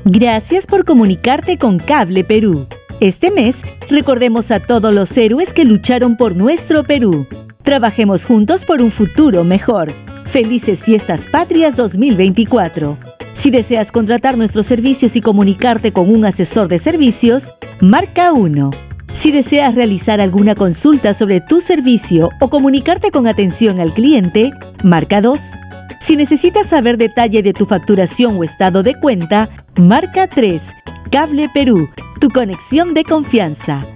Gracias por comunicarte con Cable Perú. Este mes, recordemos a todos los héroes que lucharon por nuestro Perú. Trabajemos juntos por un futuro mejor. Felices Fiestas Patrias 2024. Si deseas contratar nuestros servicios y comunicarte con un asesor de servicios, marca 1. Si deseas realizar alguna consulta sobre tu servicio o comunicarte con atención al cliente, marca 2. Si necesitas saber detalle de tu facturación o estado de cuenta, marca 3. Cable Perú, tu conexión de confianza.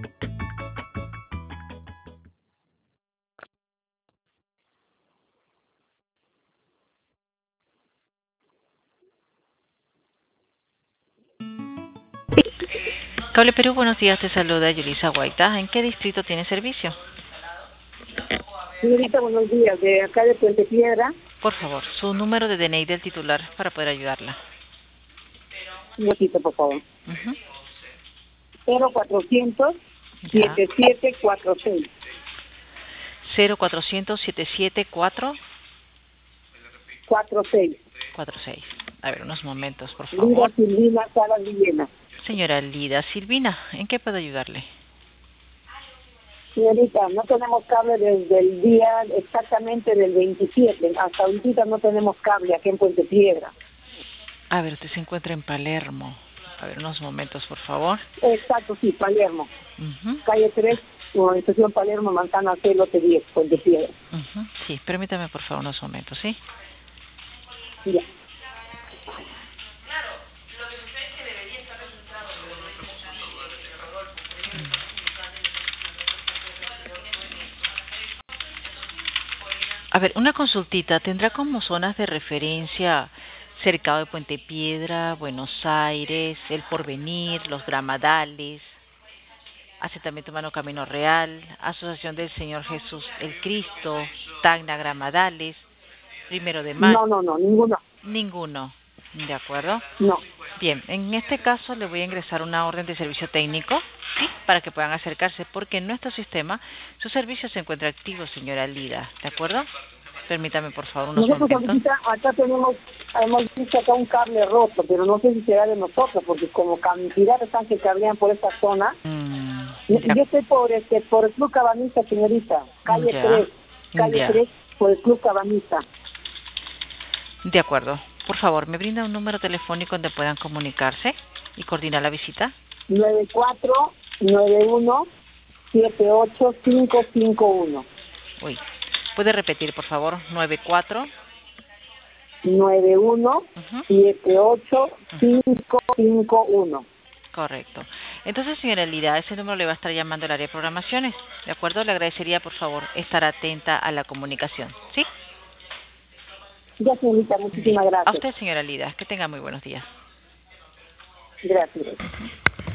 Cable Perú, buenos días, te saluda Yulisa Guaita. ¿En qué distrito tiene servicio? Señorita, buenos días, de acá de Puente Piedra. Por favor, su número de DNI del titular para poder ayudarla. Un ratito, por favor. 0400 Ya. 7746. 0400 774 46. 46. A ver, unos momentos, por Lida favor. Silvina Salas Villena. Señora Lida Silvina, ¿en qué puedo ayudarle? Señorita, no tenemos cable desde el día exactamente del 27. Hasta ahorita no tenemos cable aquí en Puente Piedra. A ver, usted se encuentra en Palermo. A ver, unos momentos, por favor. Exacto, sí, Palermo. Ujú. Calle 3, estación Palermo, Manzana C, lote 10, Puente Piedra. Ujú. Sí, permítame, por favor, unos momentos, ¿sí? Ya. A ver, una consultita. ¿Tendrá como zonas de referencia Cercado de Puente Piedra, Buenos Aires, El Porvenir, Los Gramadales, Asentamiento Humano Camino Real, Asociación del Señor Jesús el Cristo, Tacna Gramadales, Primero de Mayo? No, ninguno. Ninguno. ¿De acuerdo? No. Bien, en este caso le voy a ingresar una orden de servicio técnico, ¿sí? Para que puedan acercarse, porque en nuestro sistema su servicio se encuentra activo, señora Lida, ¿de acuerdo? Permítame, por favor, unos Nosotros momentos. ahorita acá hemos visto acá un cable roto, pero no sé si será de nosotros, porque como cantidad están que cablean por esta zona. Yo estoy por el Club Cabanista, señorita, calle 3, por el Club Cabanista. De acuerdo. Por favor, ¿me brinda un número telefónico donde puedan comunicarse y coordinar la visita? 9491-78551. Uy, ¿puede repetir, por favor? 91-78551. Correcto. Entonces, señora Lida, ese número le va a estar llamando el área de programaciones, ¿de acuerdo? Le agradecería, por favor, estar atenta a la comunicación, ¿sí? Ya, señorita, muchísimas gracias. A usted, señora Lida, que tenga muy buenos días. Gracias.